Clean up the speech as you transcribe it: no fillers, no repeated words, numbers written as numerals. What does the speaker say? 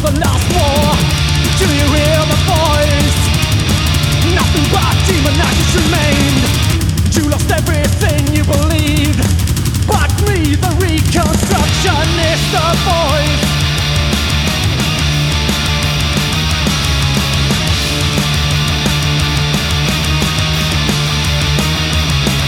the last war. Do you hear the voice? Nothing but demonizers remained. You lost everything you believed, but me, the reconstructionist, the voice.